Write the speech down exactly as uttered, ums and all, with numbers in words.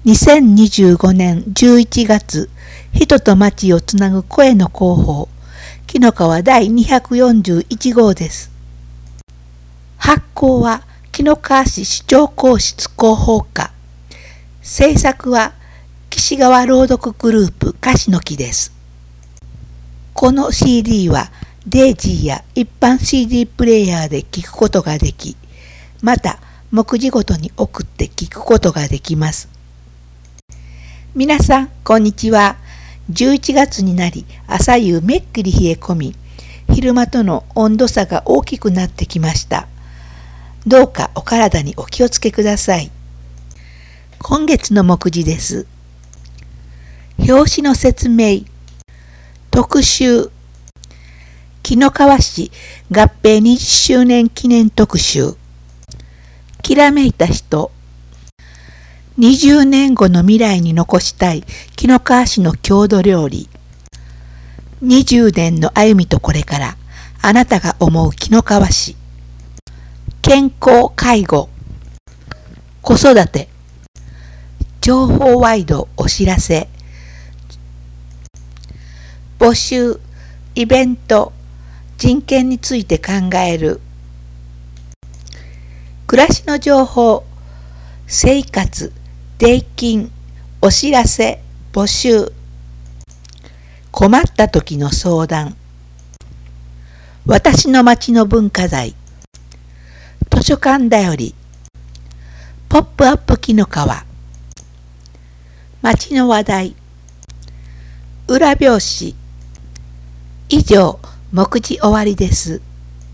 にせんにじゅうごねんじゅういちがつ、人と町をつなぐ声の広報、紀の川だいにひゃくよんじゅういちごうです。発行は紀の川市市長公室広報課。制作は岸川朗読グループ樫の木です。この シーディー はデイジーや一般 シーディー プレイヤーで聞くことができ、また目次ごとに送って聞くことができます。皆さん、こんにちは。じゅういちがつになり、朝夕めっきり冷え込み、昼間との温度差が大きくなってきました。どうかお体にお気をつけください。今月の目次です。表紙の説明。特集。紀の川市合併にじゅっしゅうねん記念特集。きらめいた人。にじゅうねんごの未来に残したい紀の川市の郷土料理。にじゅうねんの歩みとこれから、あなたが思う紀の川市。健康介護。子育て。情報ワイドお知らせ。募集。イベント。人権について考える。暮らしの情報。生活。税金、お知らせ、募集。困った時の相談。私の町の文化財。図書館だより。ポップアップ紀の川。町の話題。裏表紙。以上、目次終わりです。